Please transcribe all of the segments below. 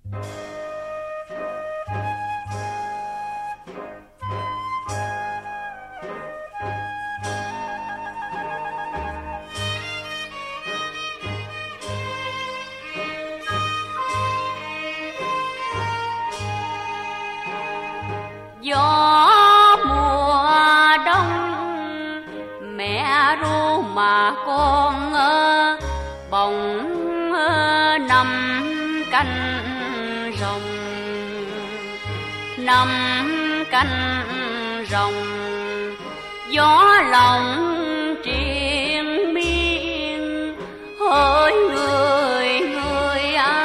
Gió mùa đông mẹ ru mà con bỗng nằm canh rồng, nằm canh rồng. Gió lòng triền miên hỡi người người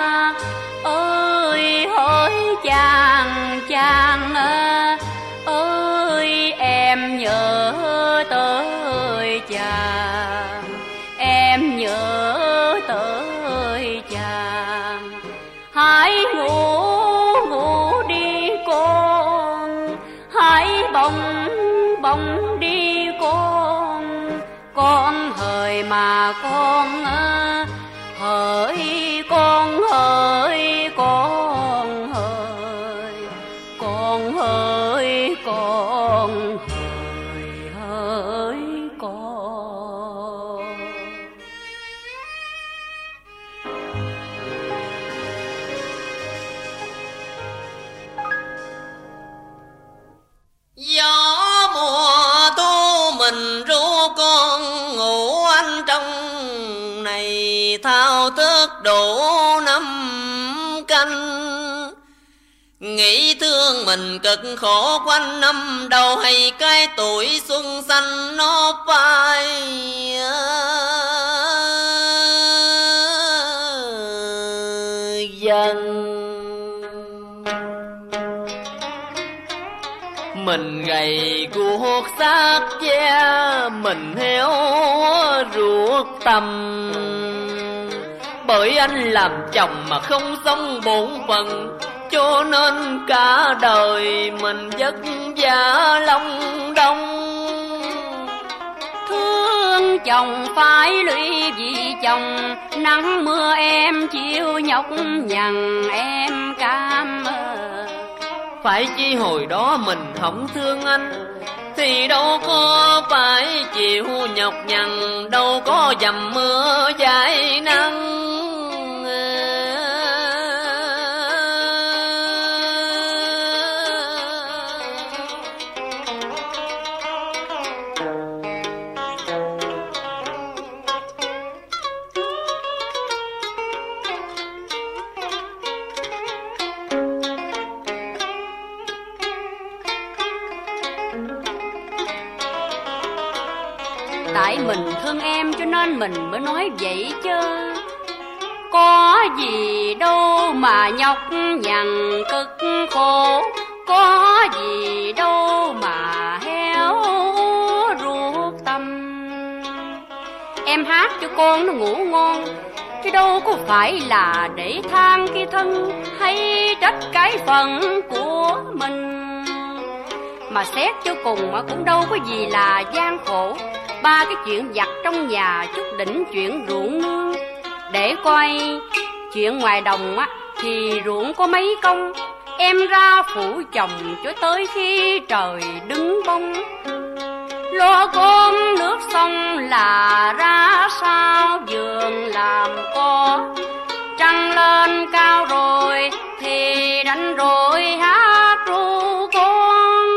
ơi hỡi chàng chàng ơi em nhớ tới chàng, em nhớ tới chàng. Hãy ngủ ngủ đi con, hãy bồng bồng đi con hỡi mà con hỡi con hỡi con hỡi con hỡi con hỡi hỡi con. Gió mùa thu mình ru con ngủ anh trong này, thao thức đủ năm canh. Nghĩ thương mình cực khổ quanh năm đầu, hay cái tuổi xuân xanh nó phai dần. Mình gầy guốc xác da, mình héo ruột tâm. Bởi anh làm chồng mà không sống bổn phận, cho nên cả đời mình vất vả long đong. Thương chồng phải lụy vì chồng, nắng mưa em chịu nhọc nhằn em cam. Phải chi hồi đó mình không thương anh, thì đâu có phải chịu nhọc nhằn, đâu có dầm mưa dài nắng. Tại mình thương em cho nên mình mới nói vậy chứ, có gì đâu mà nhọc nhằn cực khổ, có gì đâu mà héo ruột tâm. Em hát cho con nó ngủ ngon, chứ đâu có phải là để than cái thân hay trách cái phận của mình. Mà xét cho cùng mà cũng đâu có gì là gian khổ, ba cái chuyện vặt trong nhà chút đỉnh chuyện ruộng nương. Để coi chuyện ngoài đồng á thì ruộng có mấy công, em ra phụ chồng cho tới khi trời đứng bông. Lo con nước sông là ra sao, vườn làm có trăng lên cao rồi thì đánh rồi hát ru con.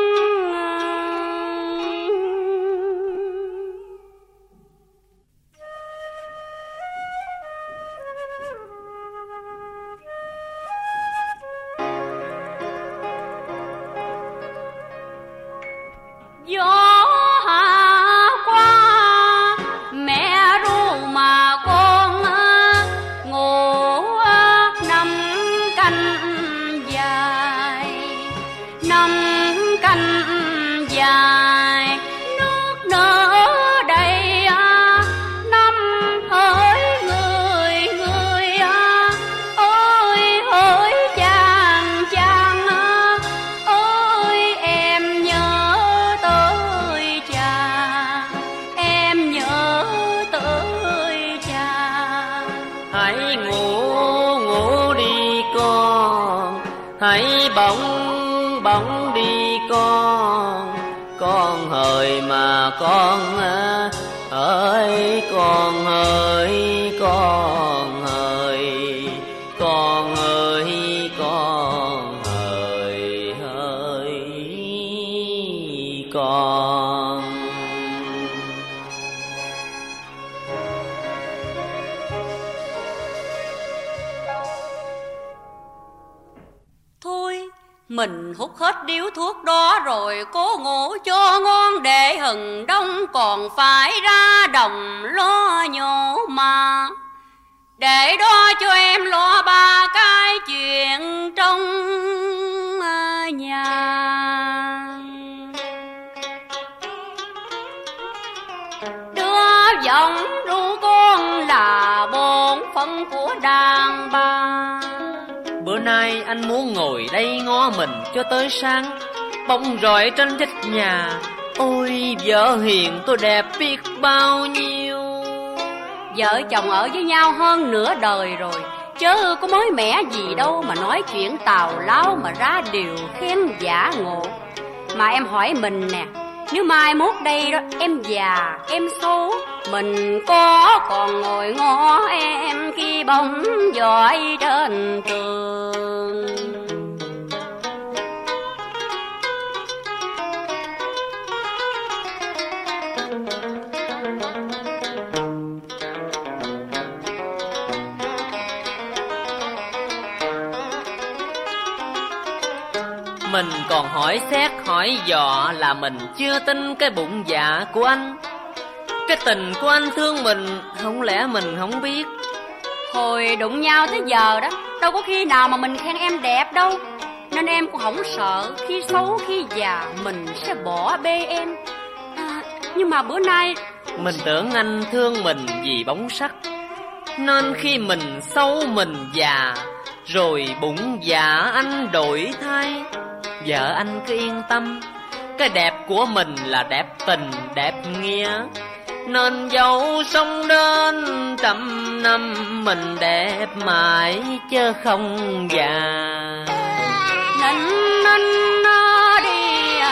Gió hạ qua mẹ ru mà con ngủ năm canh dài, năm canh dài nước nở đầy năm hỡi người người ơi hỡi chàng chàng ơi em nhớ tới chàng, em nhớ tới chàng. Hãy ngủ ngủ đi con, hãy bỗng đi con hỡi mà con ơi, con ơi, con ơi, con ơi, con ơi, hỡi con. Thôi mình hút hết điếu thuốc đó rồi cố ngủ cho ngon, để hừng đông còn phải ra đồng lo nhổ mà. Để đó cho em lo ba cái chuyện trong nhà. Đưa giọng ru con là bổn phận của đàn bà. Bữa nay anh muốn ngồi đây ngó mình cho tới sáng, bóng rọi trên vách nhà. Ôi vợ hiền tôi đẹp biết bao nhiêu. Vợ chồng ở với nhau hơn nửa đời rồi, chớ có mới mẻ gì đâu mà nói chuyện tào lao mà ra điều khen giả ngộ. Mà em hỏi mình nè, nếu mai mốt đây đó em già em xấu, mình có còn ngồi ngó em khi bóng giỏi trên tường. Mình còn hỏi xét hỏi dò là mình chưa tin cái bụng dạ của anh. Cái tình của anh thương mình, không lẽ mình không biết? Hồi đụng nhau tới giờ đó, đâu có khi nào mà mình khen em đẹp đâu. Nên em cũng không sợ khi xấu khi già mình sẽ bỏ bê em. Nhưng mà bữa nay mình tưởng anh thương mình vì bóng sắc, nên khi mình xấu mình già rồi bụng dạ anh đổi thay. Vợ anh cứ yên tâm, cái đẹp của mình là đẹp tình đẹp nghĩa, nên dẫu sống đến 100 năm mình đẹp mãi chứ không già. Nên đi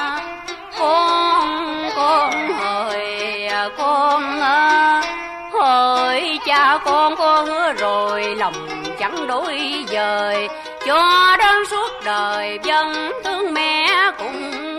con hỡi con hỡi cha con hứa rồi lòng chẳng đổi dời, cho đến suốt đời vẫn thương mẹ cùng